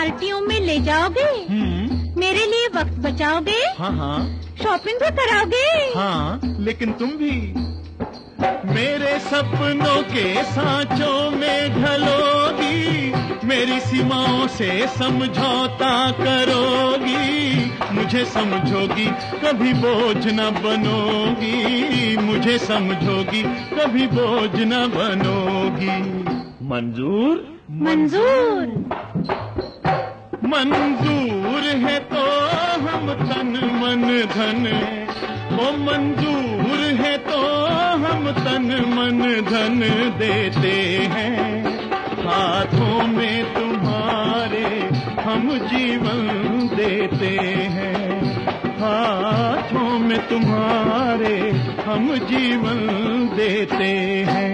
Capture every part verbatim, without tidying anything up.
पार्टियों में ले जाओगे? मेरे लिए वक्त बचाओगे? हाँ हाँ। शॉपिंग भी कराओगे? हाँ, लेकिन तुम भी मेरे सपनों के सांचों में ढलोगी, मेरी सीमाओं से समझौता करोगी, मुझे समझोगी कभी बोझ न बनोगी, मुझे समझोगी कभी बोझ न बनोगी। मंजूर? मंजूर। मंजूर है तो हम तन मन धन, ओ मंजूर है तो हम तन मन धन देते हैं, हाथों में तुम्हारे हम जीवन देते हैं, हाथों में तुम्हारे हम जीवन देते हैं।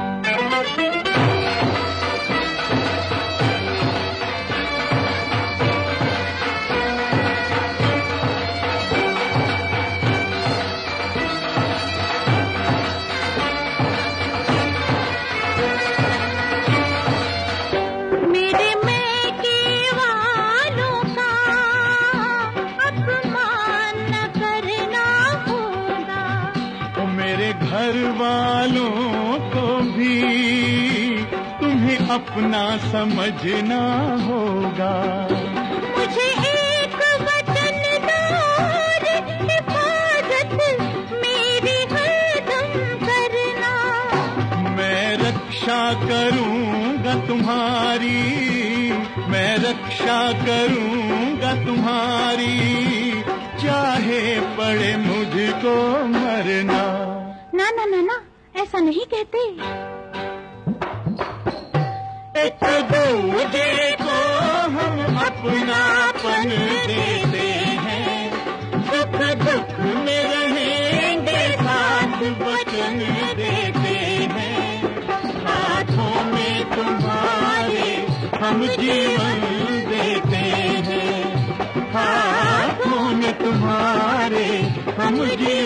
घर वालों को भी तुम्हें अपना समझना होगा, मुझे एक वचन दो और हिफाजत मेरी हरदम करना, मैं रक्षा करूंगा तुम्हारी, मैं रक्षा करूंगा तुम्हारी, चाहे पड़े मुझको मरना। ना ना ना ना, ऐसा नहीं कहते। एक दूजे को हम अपनापन देते हैं, सुख दुख में रहेंगे साथ वचन देते हैं, हाथों में तुम्हारे हम जीवन देते हैं, हाथों में तुम्हारे हम जीवन